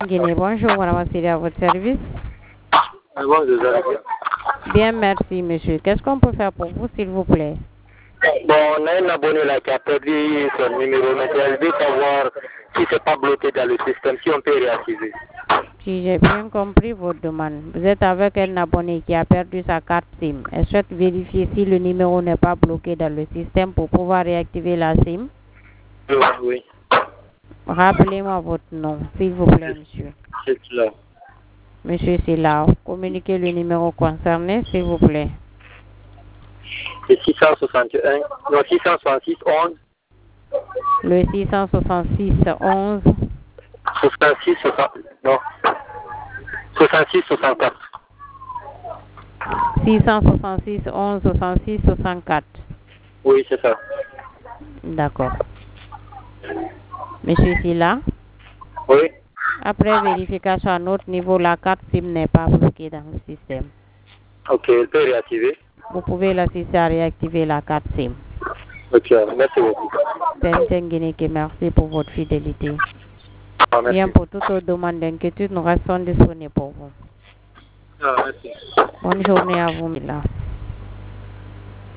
Guinée, bonjour, madame Assiri, à votre service. Bonjour, bien. Bien, merci, monsieur. Qu'est-ce qu'on peut faire pour vous, s'il vous plaît? Bon, on a un abonné là qui a perdu son numéro, mais elle veut savoir si c'est pas bloqué dans le système, si on peut réactiver. Si j'ai bien compris votre demande, vous êtes avec un abonné qui a perdu sa carte SIM. Elle souhaite vérifier si le numéro n'est pas bloqué dans le système pour pouvoir réactiver la SIM. Oui. Rappelez-moi votre nom, s'il vous plaît, monsieur. C'est là. Monsieur Silla, communiquez le numéro concerné, s'il vous plaît. C'est 661, non, 666 11. Le 666 11 66 60, non. 66 64. 666 11 66 64. Oui, c'est ça. D'accord. Monsieur Silla, Oui. après vérification à notre niveau, la carte SIM n'est pas bloquée dans le système. Ok, elle peut réactiver. Vous pouvez l'assister à réactiver la carte SIM. Ok, merci beaucoup. Merci pour votre fidélité. Ah, merci. Bien, pour toute autre demande d'inquiétude, nous restons disponibles pour vous. Ah, merci. Bonne journée à vous, Mila.